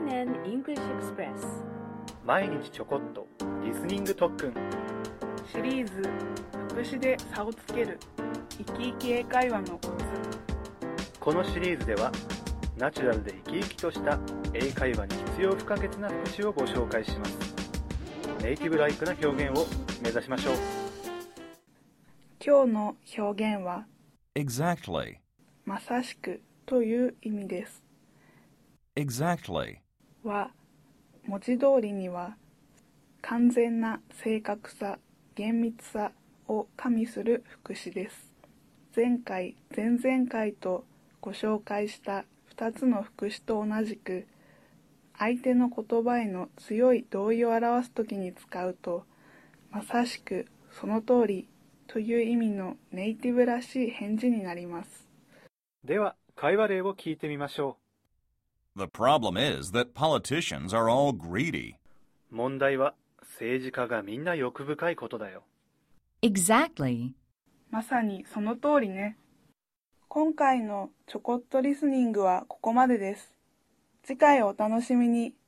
CNN English Express 毎日ちょこっとリスニング特訓シリーズ副詞で差をつける生き生き英会話のコツ。 このシリーズではナチュラルで生き生きとした英会話に必要不可欠な副詞をご紹介します。ネイティブライクな表現を目指しましょう。 今日の表現は Exactly. まさしくという意味です。 Exactly. は文字通りには完全な正確さ、厳密さを加味する副詞です。前回、前々回とご紹介した2つの副詞と同じく相手の言葉への強い同意を表すときに使うとまさしくその通りという意味のネイティブらしい返事になります。 では会話例を聞いてみましょ The problem is that politicians are all greedy. う。問題は政治家がみんな欲深いことだよ。 Exactly. まさにその通りね。今回のちょこっとリスニングはここまでです。次回をお楽しみに。